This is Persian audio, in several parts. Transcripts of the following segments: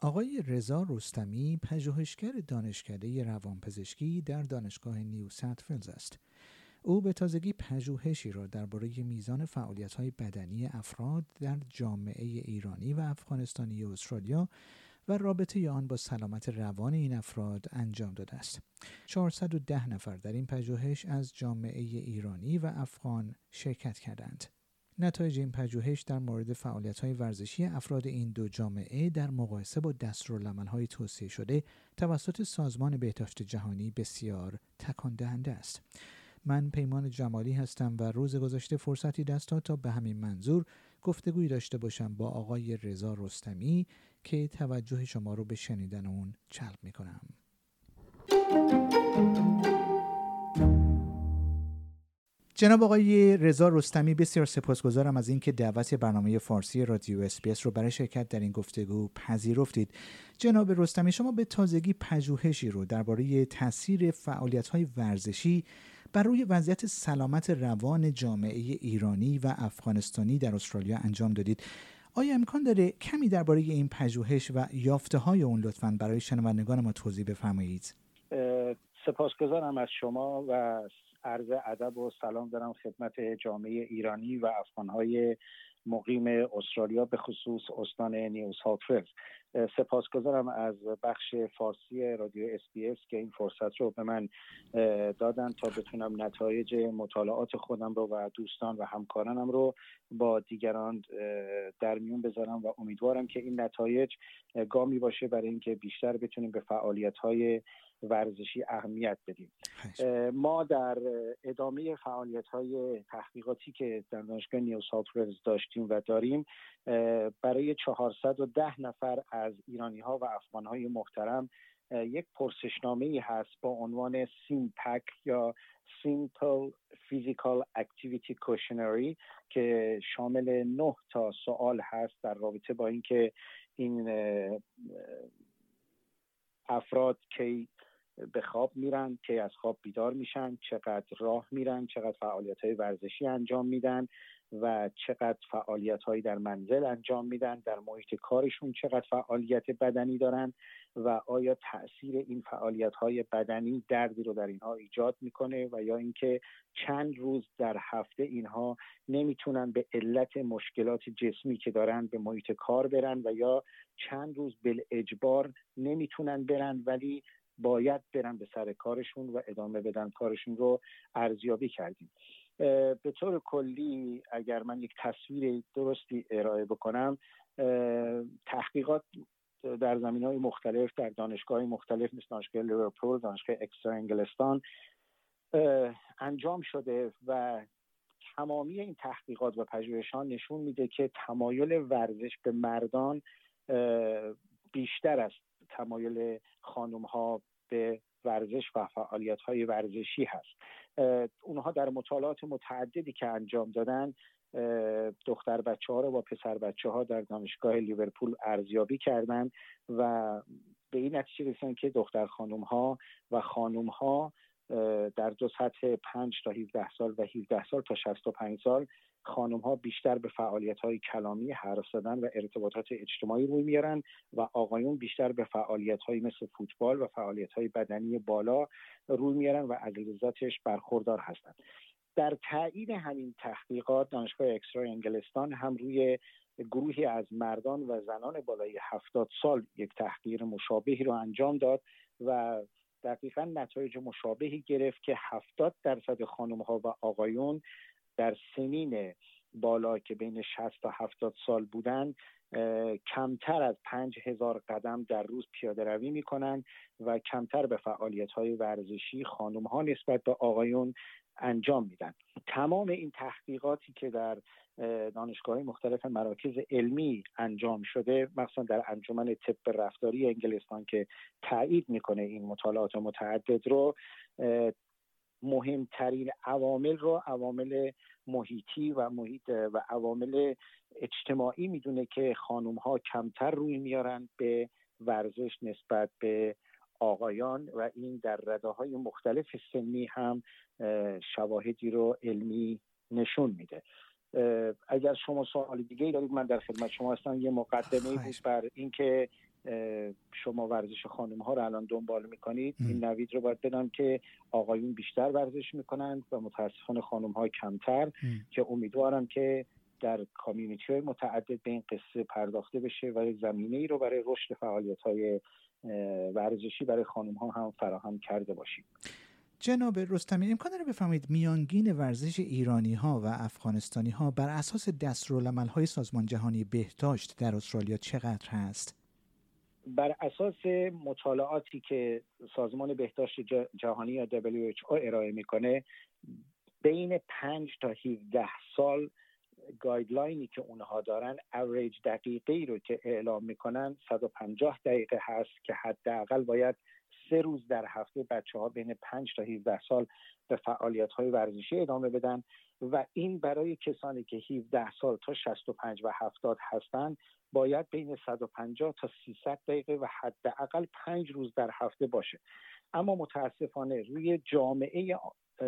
آقای رضا رستمی پژوهشگر دانشکده روانپزشکی در دانشگاه نیو ساوت ولز است. او به تازگی پژوهشی را درباره میزان فعالیت‌های بدنی افراد در جامعه ایرانی و افغانستانی استرالیا و رابطه آن با سلامت روان این افراد انجام داده است. 410 نفر در این پژوهش از جامعه ایرانی و افغان شرکت کردند. نتایج این پژوهش در مورد فعالیت‌های ورزشی افراد این دو جامعه در مقایسه با دستورالعمل‌های توصیه شده توسط سازمان بهداشت جهانی بسیار تکان دهنده است. من پیمان جمالی هستم و روز گذشته فرصتی دست داد تا به همین منظور گفتگویی داشته باشم با آقای رضا رستمی که توجه شما رو به شنیدن اون جلب می‌کنم. جناب آقای رضا رستمی، بسیار سپاسگزارم از اینکه دعوت برنامه فارسی رادیو اس‌بی‌اس رو برای شرکت در این گفتگو پذیرفتید. جناب رستمی، شما به تازگی پژوهشی رو درباره تاثیر فعالیت‌های ورزشی بر روی وضعیت سلامت روان جامعه ایرانی و افغانستانی در استرالیا انجام دادید. آیا امکان داره کمی درباره این پژوهش و یافته‌های اون لطفاً برای شنوندگان ما توضیح بفرمایید؟ سپاسگزارم از شما و عرض ادب و سلام دارم خدمت جامعه ایرانی و افغان‌های مقیم استرالیا، به خصوص استان نیو ساوت ولز. سپاسگزارم از بخش فارسی رادیو اس‌بی‌اس که این فرصت رو به من دادن تا بتونم نتایج مطالعات خودم رو و دوستان و همکارانم رو با دیگران در میون بذارم و امیدوارم که این نتایج گامی باشه برای اینکه بیشتر بتونیم به فعالیت‌های ورزشی اهمیت بدیم. ما در ادامه فعالیت‌های تحقیقاتی که در دانشگاه نیو ساوت ولز داشتیم و داریم، برای 410 نفر از ایرانی‌ها و افغان‌های محترم یک پرسشنامه‌ای هست با عنوان سیمپک یا Simple Physical Activity Questionnaire که شامل 9 تا سوال هست در رابطه با اینکه این افراد کی به خواب میرن، کی از خواب بیدار میشن، چقدر راه میرن، چقدر فعالیت‌های ورزشی انجام میدن و چقدر فعالیت‌هایی در منزل انجام میدن، در محیط کارشون چقدر فعالیت بدنی دارن و آیا تأثیر این فعالیت‌های بدنی دردی رو در اینها ایجاد میکنه و یا اینکه چند روز در هفته اینها نمیتونن به علت مشکلات جسمی که دارن به محیط کار برن و یا چند روز بالاجبار نمیتونن برن ولی باید برن به سر کارشون و ادامه بدن کارشون رو ارزیابی کردیم. به طور کلی اگر من یک تصویر درستی ارائه بکنم، تحقیقات در زمینه‌های مختلف در دانشگاه‌های مختلف مثل دانشگاه لیورپول، دانشگاه اکسترا انگلستان انجام شده و تمامی این تحقیقات و پژوهش‌ها نشون میده که تمایل ورزش به مردان بیشتر از تمایل خانم‌ها به ورزش و فعالیت‌های ورزشی هست. اونها در مطالعات متعددی که انجام دادن دختر بچه‌ها رو با پسر بچه‌ها در دانشگاه لیورپول ارزیابی کردن و به این نتیجه رسیدن که دختر خانم‌ها و خانم‌ها در دو سطح 5 تا 17 سال و 17 سال تا 65 سال خانم‌ها بیشتر به فعالیت‌های کلامی، حرف زدن و ارتباطات اجتماعی روی میارن و آقایون بیشتر به فعالیت‌های مثل فوتبال و فعالیت‌های بدنی بالا روی میارن و از لذتش برخوردار هستند. در تایید همین تحقیقات دانشگاه اکسترا انگلستان هم روی گروهی از مردان و زنان بالای 70 سال یک تحقیق مشابهی رو انجام داد و دقیقاً نتایج مشابهی گرفت که 70% خانم‌ها و آقایون در سنین بالا که بین 60 تا 70 سال بودن کمتر از 5000 قدم در روز پیاده روی میکنن و کمتر به فعالیت‌های ورزشی خانم‌ها نسبت به آقایون انجام میدن. تمام این تحقیقاتی که در دانشگاه‌های مختلف مراکز علمی انجام شده، مثلا در انجمن طب رفتاری انگلستان که تایید میکنه این مطالعات متعدد رو، مهمترین عوامل رو عوامل محیطی و عوامل اجتماعی میدونه که خانم‌ها کمتر روی میارن به ورزش نسبت به آقایان و این در رده‌های مختلف سنی هم شواهدی رو علمی نشون میده. اگر شما سوال دیگه ای دارید من در خدمت شما هستم. یه مقدمه بود بر اینکه شما ورزش خانم ها رو الان دنبال میکنید این نوید رو باید بدم که آقایون بیشتر ورزش میکنند و متاسفانه خانم ها کمتر، که امیدوارم که در کامیونیتی های متعدد به این قصه پرداخته بشه و زمینه ای رو برای رشد فعالیت های ورزشی برای خانم ها هم فراهم کرده باشیم. جناب رستمی، امکان داره بفهمید میانگین ورزش ایرانی ها و افغانستانی ها بر اساس دستورالعمل های سازمان جهانی بهداشت در استرالیا چقدر هست؟ بر اساس مطالعاتی که سازمان بهداشت جهانی یا WHO ارائه میکنه، بین 5 تا 17 سال گایدلاینی که اونها دارن، اوریج دقیقه‌ای رو که اعلام میکنن 150 دقیقه هست که حداقل باید 3 روز در هفته بچه‌ها بین 5 تا 17 سال به فعالیت‌های ورزشی ادامه بدن و این برای کسانی که 17 سال تا 65 و 70 هستن باید بین 150 تا 300 دقیقه و حداقل 5 روز در هفته باشه. اما متاسفانه روی جامعه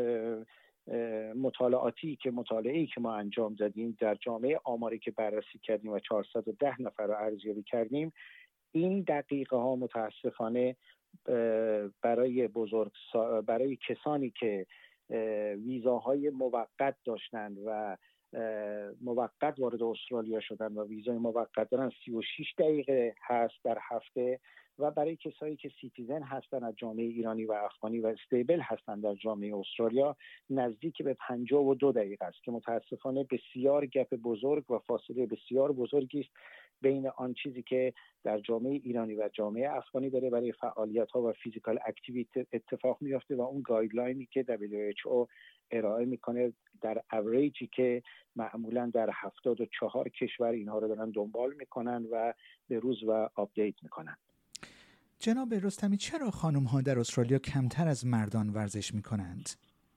مطالعاتی که ما انجام دادیم، در جامعه آماری که بررسی کردیم و 410 نفر رو ارزیابی کردیم، این دقیقه ها متاسفانه برای کسانی که ویزاهای موقت داشتن و موقت وارد استرالیا شدن و ویزای موقت دارن 36 دقیقه هست در هفته، و برای کسایی که سیتیزن هستن از جامعه ایرانی و افغانی و استیبل هستن در جامعه استرالیا نزدیک به 52 دقیقه است که متاسفانه بسیار گپ بزرگ و فاصله بسیار بزرگی است بین آن چیزی که در جامعه ایرانی و جامعه افغانی داره برای فعالیت‌ها و فیزیکال اکتیویتی اتفاق میفته و اون گایدلاینی که WHO ارائه میکنه در اوریجی که معمولا در 74 کشور اینها رو دارن دنبال میکنن و به روز و آپدیت میکنن. جناب رستمی، چرا خانم ها در استرالیا کمتر از مردان ورزش میکنند؟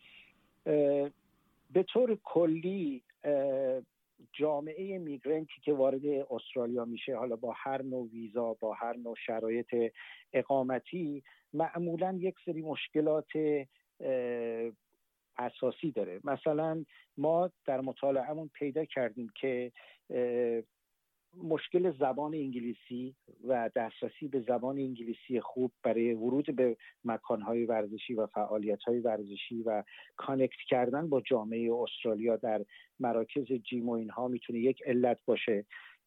به طور کلی جامعه میگرنتی که وارد استرالیا میشه، حالا با هر نوع ویزا، با هر نوع شرایط اقامتی، معمولا یک سری مشکلات اساسی داره. مثلا ما در مطالعهمون پیدا کردیم که مشکل زبان انگلیسی و دسترسی به زبان انگلیسی خوب برای ورود به مکانهای ورزشی و فعالیت‌های ورزشی و کانکت کردن با جامعه استرالیا در مراکز جیم و اینها میتونه یک علت باشه.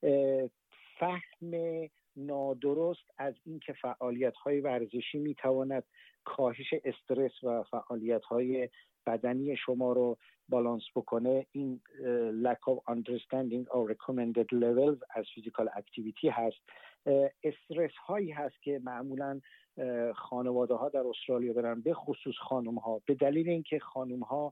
فهم نادرست از اینکه فعالیت‌های ورزشی میتواند کاهش استرس و فعالیت‌های بدنی شما رو بالانس بکنه، این lack of understanding or recommended levels از physical activity هست. استرس هایی هست که معمولا خانواده ها در استرالیا دارن، به خصوص خانم ها، به دلیل اینکه خانم ها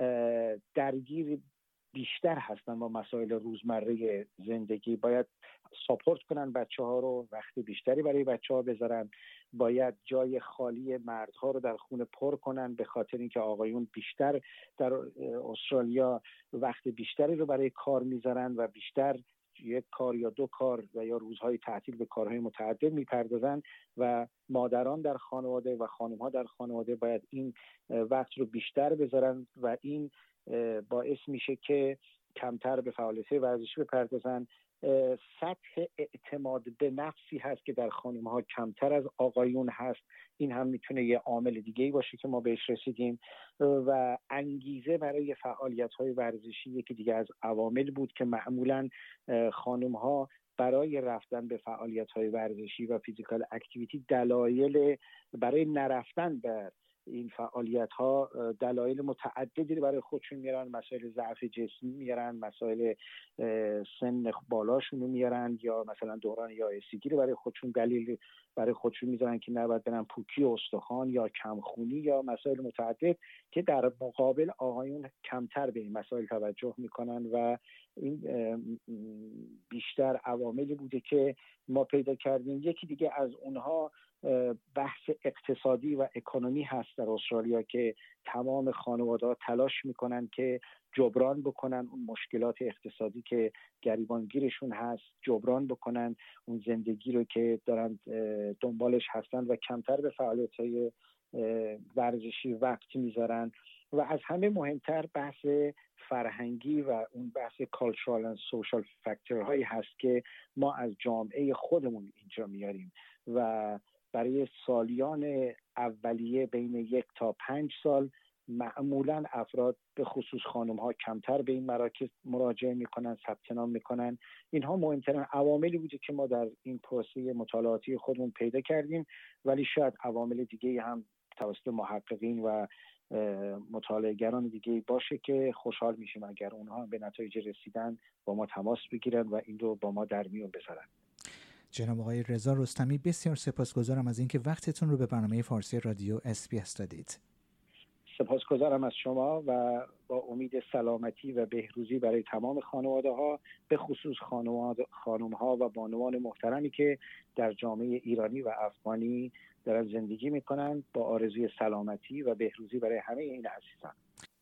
درگیر بیشتر هستن با مسائل روزمره زندگی، باید ساپورت کنن بچه ها رو، وقت بیشتری برای بچه ها بذارن، باید جای خالی مردها رو در خونه پر کنن، به خاطر اینکه آقایون بیشتر در استرالیا وقت بیشتری رو برای کار میذارن و بیشتر یک کار یا دو کار و یا روزهای تعطیل به کارهای متعدد میپردازن و مادران در خانواده و خانم‌ها در خانواده باید این وقت رو بیشتر بذارن و این باعث میشه که کمتر به فعالیت ورزشی بپردازن. سطح اعتماد به نفسی هست که در خانم‌ها کمتر از آقایون هست، این هم میتونه یه عامل دیگه‌ای باشه که ما بهش رسیدیم. و انگیزه برای فعالیت‌های ورزشی یکی دیگه از عوامل بود که معمولاً خانم‌ها برای رفتن به فعالیت‌های ورزشی و فیزیکال اکتیویتی دلایل برای نرفتن به این فعالیت‌ها دلایل متعددی برای خودشون میارن، مسائل ضعف جسمی میارن، مسائل سن بالاشون رو میارن، یا مثلا دوران یائسگی رو برای خودشون دلیل برای خودشون میذارن که نباید برن پوکی استخوان یا کمخونی یا مسائل متعدد که در مقابل آقایون کمتر به این مسائل توجه میکنن و این بیشتر عواملی بوده که ما پیدا کردیم. یکی دیگه از اونها بحث اقتصادی و اکونومی هست در استرالیا که تمام خانواده‌ها تلاش میکنن که جبران بکنن اون مشکلات اقتصادی که گریبانگیرشون هست، جبران بکنن اون زندگی رو که دارن دنبالش هستن و کمتر به فعالیت‌های ورزشی وقت میذارن. و از همه مهمتر بحث فرهنگی و اون بحث کالچورال و سوشال فاکتور هایی هست که ما از جامعه خودمون اینجا میاریم و برای سالیان اولیه بین 1 تا 5 سال معمولا افراد به خصوص خانم ها کمتر به این مراکز مراجعه میکنن، ثبت نام میکنن. اینها مهمترین عواملی بوده که ما در این پروسه مطالعاتی خودمون پیدا کردیم، ولی شاید عوامل دیگه هم توسط محققین و مطالعه‌گران دیگه باشه که خوشحال میشیم اگر اونها به نتایج رسیدن با ما تماس بگیرن و این رو با ما در میون بذارن. جناب آقای رضا رستمی، بسیار سپاسگزارم از اینکه وقتتون رو به برنامه فارسی رادیو SBS دادید. سپاسگزارم از شما و با امید سلامتی و بهروزی برای تمام خانواده‌ها، به خصوص خانم‌ها و بانوان محترمی که در جامعه ایرانی و افغانی دارن زندگی میکنن، با آرزوی سلامتی و بهروزی برای همه این عزیزان.